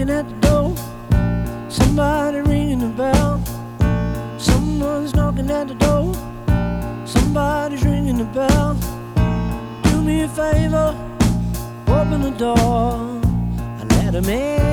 knocking at the door. Somebody ringing the bell. Someone's knocking at the door. Somebody's ringing the bell. Do me a favor, open the door and let 'em in.